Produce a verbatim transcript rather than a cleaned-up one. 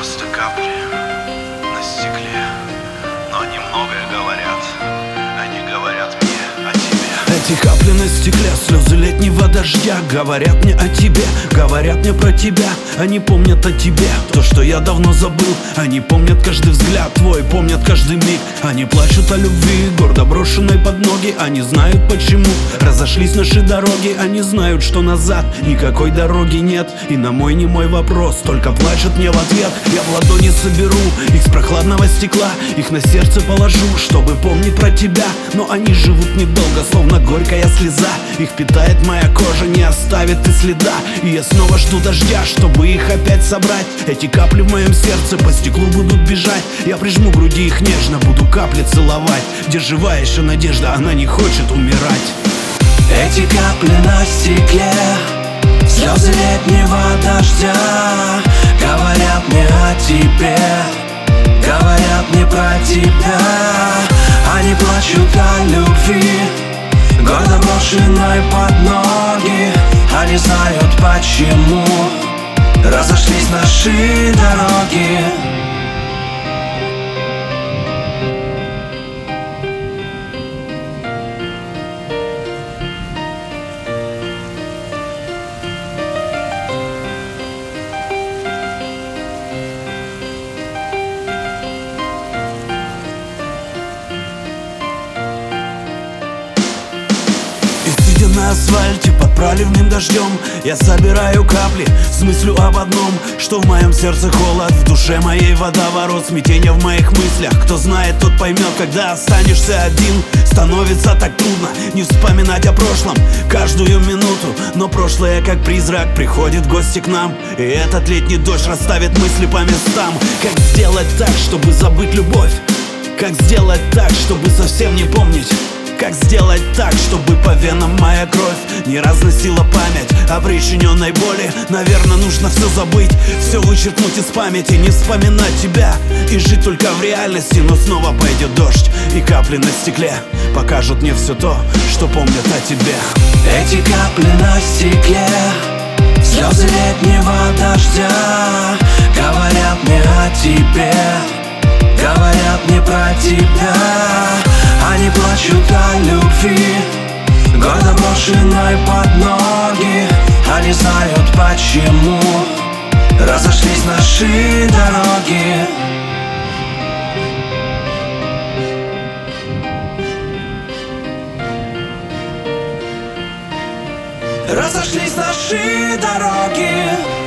просто капли на стекле, но они многое говорят. Они говорят мне о тебе. Эти капли на стекле, слезы летнего дождя, говорят мне о тебе, говорят мне про тебя. Они помнят о тебе, то, что я давно забыл. Они помнят каждый взгляд твой, помнят каждый миг. Они плачут о любви, гордо брошенной под ноги. Они знают почему разошлись наши дороги. Они знают, что назад никакой дороги нет. И на мой немой вопрос только плачут мне в ответ. Я в ладони соберу их с прохладного стекла, их на сердце положу, чтобы помнить про тебя. Но они живут недолго, словно горькая слеза. Их питает моя кожа, не оставит и следа. И я снова жду дождя, чтобы их опять собрать. Эти капли в моем сердце по стеклу будут бежать. Я прижму к груди их нежно, буду капли целовать. Где живая еще надежда, она не хочет умирать. Эти капли на стекле, слезы летнего дождя, говорят мне о тебе, говорят мне про тебя. Они плачут о любви, гордо брошенной под ноги. Они знают почему разошлись наши дороги. Сидя на асфальте под проливным дождем, я собираю капли с мыслью об одном, что в моем сердце холод, в душе моей водоворот, смятение в моих мыслях. Кто знает, тот поймет, когда останешься один. Становится так трудно не вспоминать о прошлом каждую минуту, но прошлое, как призрак, приходит в гости к нам. И этот летний дождь расставит мысли по местам. Как сделать так, чтобы забыть любовь? Как сделать так, чтобы совсем не помнить? Как сделать так, чтобы по венам моя кровь не разносила память о причиненной боли? Наверное, нужно все забыть, все вычеркнуть из памяти, не вспоминать тебя и жить только в реальности. Но снова пойдет дождь, и капли на стекле покажут мне все то, что помнят о тебе. Эти капли на стекле, слезы летнего дождя, говорят мне о тебе, говорят мне про тебя. Они плачут о любви, гордо брошенной под ноги. Они знают почему разошлись наши дороги. Разошлись наши дороги.